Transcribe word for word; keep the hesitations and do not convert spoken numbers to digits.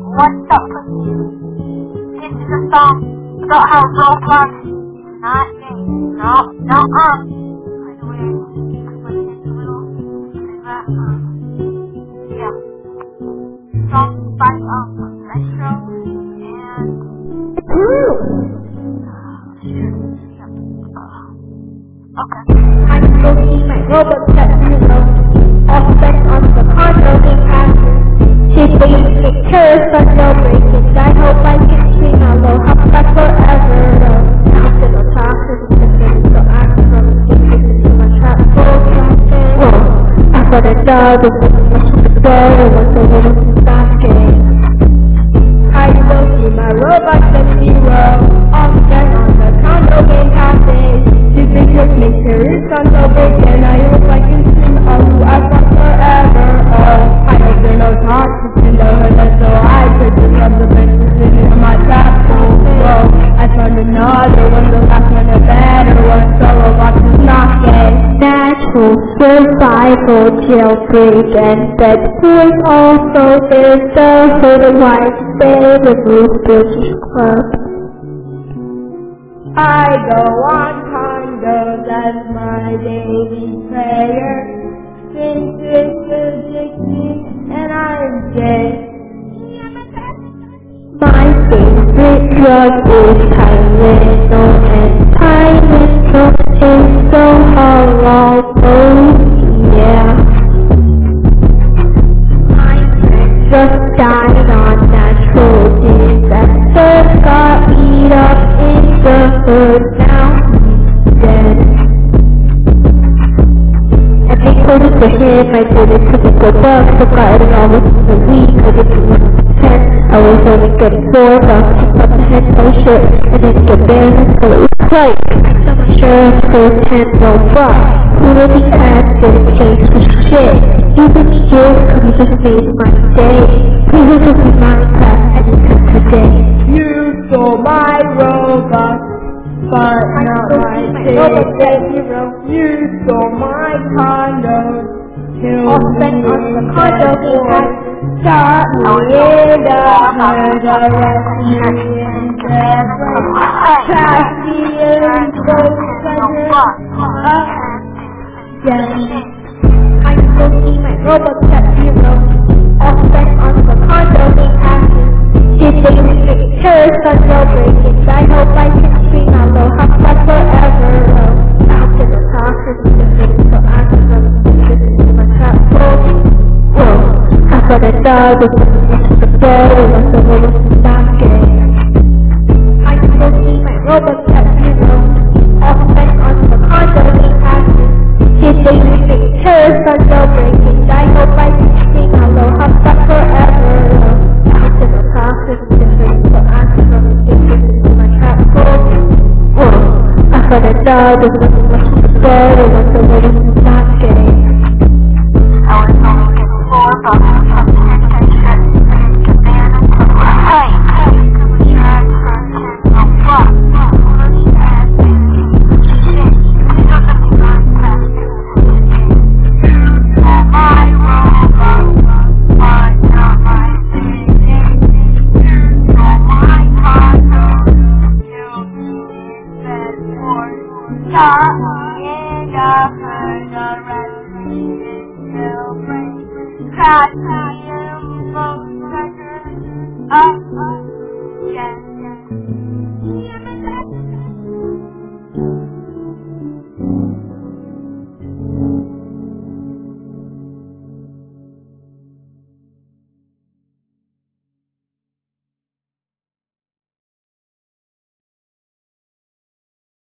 What's up with you? This is a song about how Roblox is not gay. No, no, um. By the way, I'm putting it a little, but, um, yeah. Song by, um, Metro, and, Ooh. okay. I'm smoking my Roblox at zero. All spent on the condo game passes. She's waiting to take terrorists on jailbreakings. I hope I can swing a low hop back forever. After the classes and different, so I can run the secrets into my trap full traffic. Whoa, I thought I died, but what's the much of the door, and what's the little basket? I'm smoking my Roblox at zero. All spent on the condo game passes. She's been to make terrorists on jailbreaking. I hope I can swing a low hop back forever. I hope there are no toxins in the hood, so I could just rub the messages in my trap hole. Whoa, I found another one, the last one a better one, so Roblox is not gay. Natural survival, jailbreak, and bed boys also. There's the hood of white bay with Ruth Bridges Club. I go on condos as my daily prayer. Since it's addicting and I'm gay. My favorite drug is Tylenol, and Tylenol is so halal, oh yeah. My friend just died on natural disasters, got beat up in the hood, now he's dead. I told it to him, I did it to the bucks, forgot it all within the week, I didn't want to ten, I was only getting four bucks, I thought the head no shit, I didn't get banned, so it was like, someone sheriff for ten no bucks, who really had this case was shit, even me here, cause he just made my day, please look at Minecraft anytime today. You stole my Robux, but not my thing. You stole my condo. All spent on the condo he had. Got me in the hood, arrest me in the trash me in those hundreds again. I'm smoking my Robux at zero. All spent on the condo he had. She's waiting to take terrorists on jailbreakings. I hope I can swing a low hop back forever. After the classes and different, so I can run the secrets into my trap full. Whoa, I thought I died, but what's the much of the door, and what's the little basket? I'm smoking my Robux at zero. All spent on the condo he passes. She's waiting to take terrorists on jailbreakings. I hope I can swing a low hop back forever. After the classes and different, so I can run the secrets into my trap full. Whoa, I thought I died, but